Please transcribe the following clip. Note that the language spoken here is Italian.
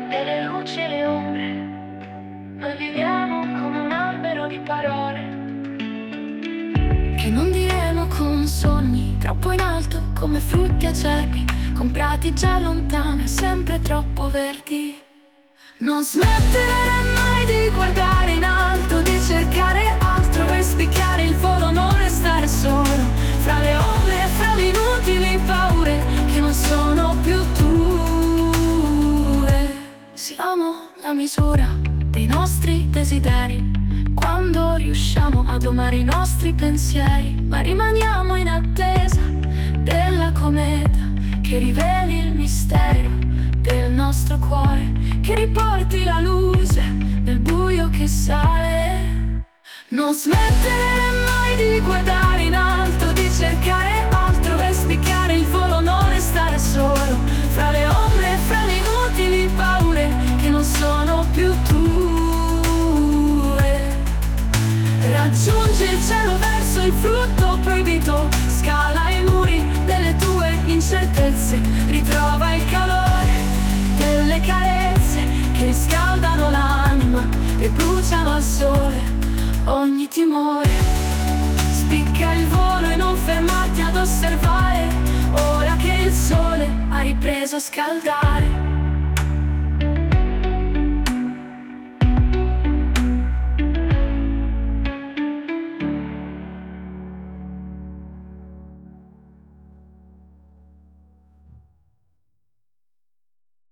delle luci e le ombre. Noi viviamo come un albero di parole che non diremo con sogni troppo in alto come frutti acerbi, comprati già lontano e sempre troppo verdi. Non smettere mai di guardare in alto, di cercare altro e spicchiare il volo, non restare solo fra le ombre e fra le inutili paure che non sono più tue. Siamo la misura dei nostri desideri, quando riusciamo a domare i nostri pensieri, ma rimaniamo in attesa della cometa che riveli il mistero del nostro cuore, che riporti la luce nel buio che sale. Non smettere mai di guardare in alto, di cercare altro e spicchiare il volo, non restare solo fra le ombre e fra le inutili paure che non sono più tue. Raggiungi il cielo verso il frutto proibito, scala i muri delle tue incertezze, ritrova il calore delle carezze che riscaldano l'anima e bruciano al sole ogni timore. Spicca il volo e non fermarti ad osservare, ora che il sole ha ripreso a scaldare.